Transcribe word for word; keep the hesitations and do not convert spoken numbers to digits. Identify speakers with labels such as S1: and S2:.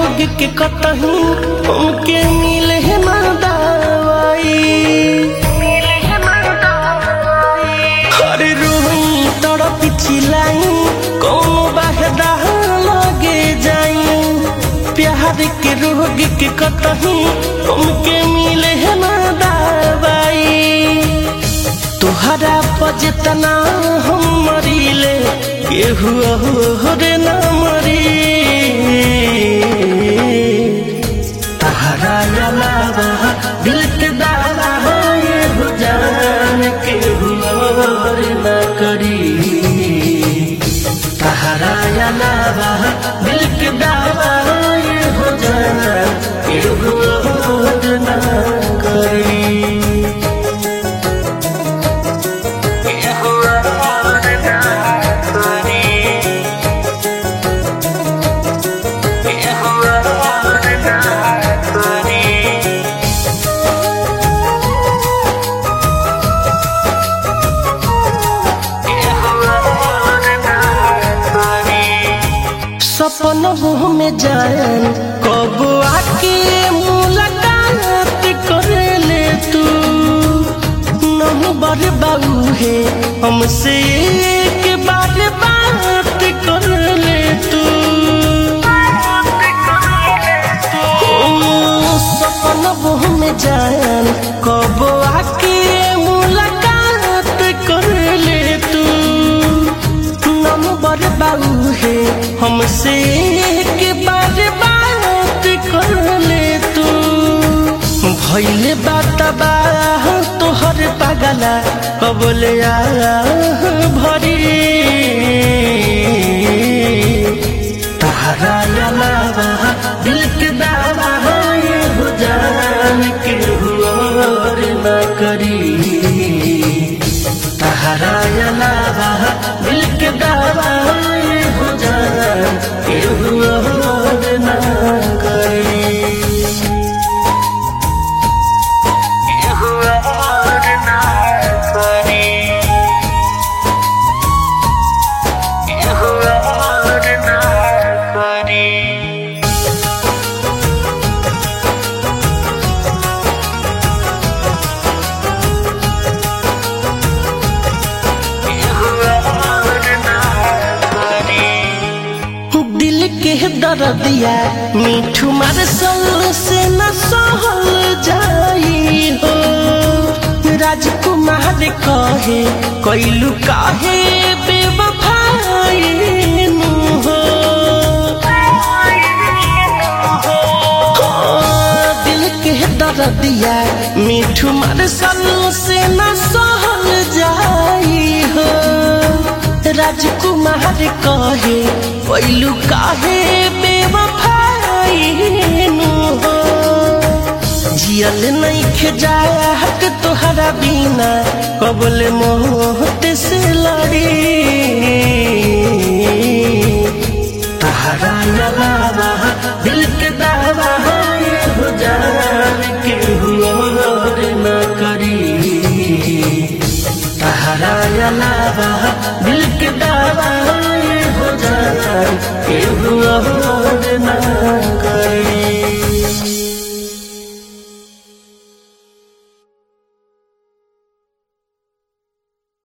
S1: रोग के कतही हमके मिले ना दवाई। हर रोई तड़प चिल्लाई कौन बाहदा लगे जाई। प्यार के रोग के कतही हमके मिले ना दवाई। तोहरा पजतना हम मरीले केहू रे ना मरी। तहरा अलावा दिल के दावा ये हो जान केहू रे ना करी। तहरा अलावा दिल के दावा ये हो जान केहू रे ना करी। सपनों में जान कब आके मुलाकात कर ले तू। नंबर बाबू है हमसे एक बार बात कर ले तू। सपनों में जान कब आके मुलाकात कर ले तू। नंबर बाबू है हमसे एक बार बात कर ले तू। भइले बात बाह तोहर पागला कबले आ भरी। तहरा अलावा दिल के दावा ये हो जान केहू और ना करी। तहरा अलावा दिल के दावा ये हो जान केहू और ना करी। केहू और ना करी। केहू और ना करी। दर्दिया मीठू मारसल से न सहल जाई हो। राजकुमार कहे कैलू काहे बेवफाई नु हो। दिल के दर्दिया मीठू मारसल से न सहल जाई हो। राजकुमार कहे कैलू काहे बेवफाई नु हो। जियल नइखे जात तोहरा बिना कबले मौत से लड़ी। तहरा अलावा दिल के दावा ये हो जान केहू और ना करी। तहरा अलावा दिल के दावा ये हो जान केहू और